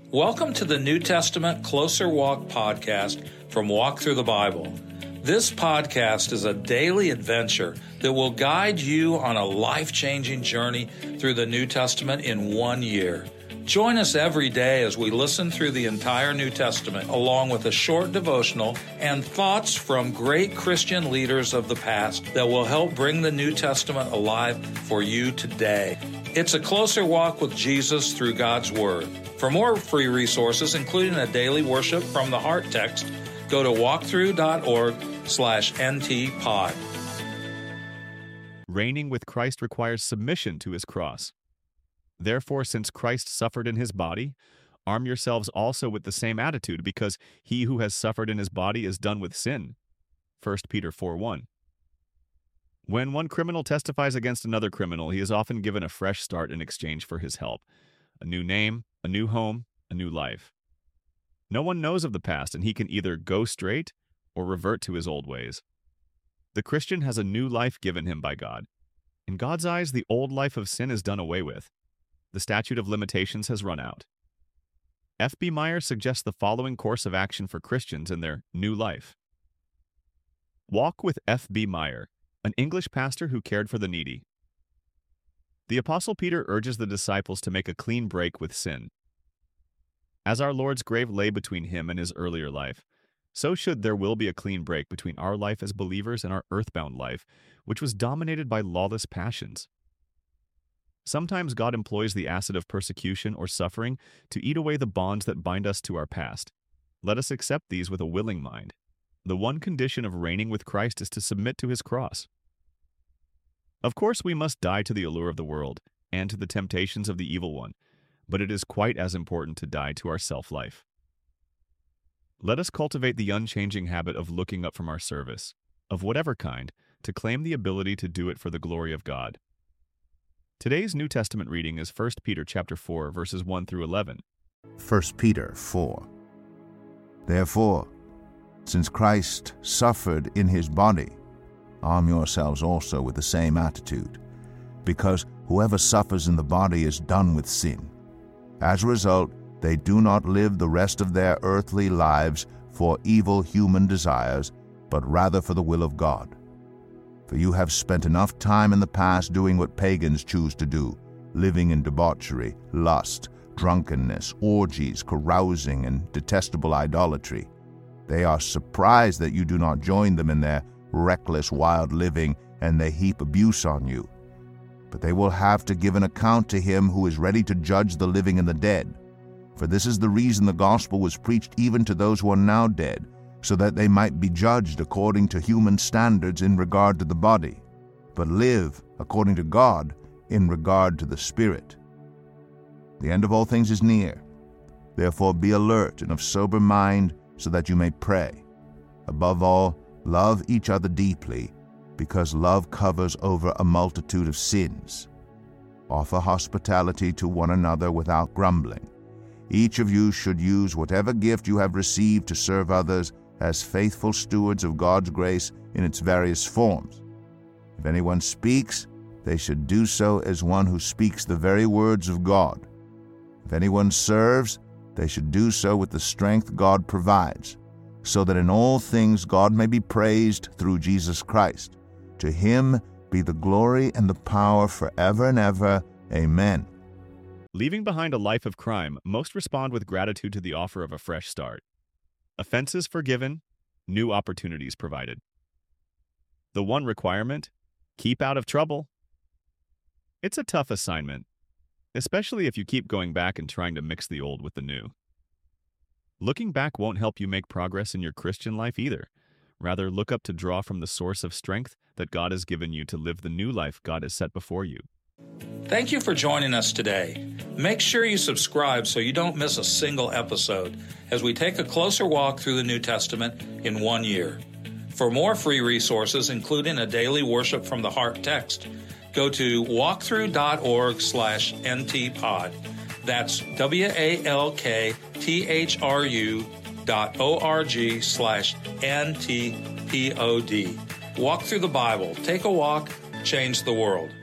Welcome to the New Testament Closer Walk podcast from Walk Through the Bible. This podcast is a daily adventure that will guide you on a life-changing journey through the New Testament in 1 year. Join us every day as we listen through the entire New Testament, along with a short devotional and thoughts from great Christian leaders of the past that will help bring the New Testament alive for you today. It's a closer walk with Jesus through God's Word. For more free resources, including a daily worship from the Heart text, go to walkthrough.org/ntpod. Reigning with Christ requires submission to his cross. Therefore, since Christ suffered in his body, arm yourselves also with the same attitude, because he who has suffered in his body is done with sin. 1 Peter 4:1. When one criminal testifies against another criminal, he is often given a fresh start in exchange for his help. A new name, a new home, a new life. No one knows of the past, and he can either go straight or revert to his old ways. The Christian has a new life given him by God. In God's eyes, the old life of sin is done away with. The statute of limitations has run out. F.B. Meyer suggests the following course of action for Christians in their new life. Walk with F.B. Meyer, an English pastor who cared for the needy. The Apostle Peter urges the disciples to make a clean break with sin. As our Lord's grave lay between him and his earlier life, so should there will be a clean break between our life as believers and our earthbound life, which was dominated by lawless passions. Sometimes God employs the acid of persecution or suffering to eat away the bonds that bind us to our past. Let us accept these with a willing mind. The one condition of reigning with Christ is to submit to his cross. Of course, we must die to the allure of the world and to the temptations of the evil one, but it is quite as important to die to our self-life. Let us cultivate the unchanging habit of looking up from our service, of whatever kind, to claim the ability to do it for the glory of God. Today's New Testament reading is 1 Peter chapter 4, verses 1 through 11. 1 Peter 4. Therefore, since Christ suffered in his body, arm yourselves also with the same attitude, because whoever suffers in the body is done with sin. As a result, they do not live the rest of their earthly lives for evil human desires, but rather for the will of God. For you have spent enough time in the past doing what pagans choose to do, living in debauchery, lust, drunkenness, orgies, carousing, and detestable idolatry. They are surprised that you do not join them in their reckless, wild living, and they heap abuse on you. But they will have to give an account to him who is ready to judge the living and the dead. For this is the reason the gospel was preached even to those who are now dead, so that they might be judged according to human standards in regard to the body, but live according to God in regard to the Spirit. The end of all things is near. Therefore be alert and of sober mind, so that you may pray. Above all, love each other deeply, because love covers over a multitude of sins. Offer hospitality to one another without grumbling. Each of you should use whatever gift you have received to serve others as faithful stewards of God's grace in its various forms. If anyone speaks, they should do so as one who speaks the very words of God. If anyone serves, they should do so with the strength God provides, so that in all things God may be praised through Jesus Christ. To him be the glory and the power forever and ever. Amen. Leaving behind a life of crime, most respond with gratitude to the offer of a fresh start. Offenses forgiven, new opportunities provided. The one requirement: keep out of trouble. It's a tough assignment, especially if you keep going back and trying to mix the old with the new. Looking back won't help you make progress in your Christian life either. Rather, look up to draw from the source of strength that God has given you to live the new life God has set before you. Thank you for joining us today. Make sure you subscribe so you don't miss a single episode as we take a closer walk through the New Testament in 1 year. For more free resources, including a daily worship from the Heart text, go to walkthrough.org/ntpod. That's walkthrough.org/ntpod. Walk through the Bible. Take a walk, change the world.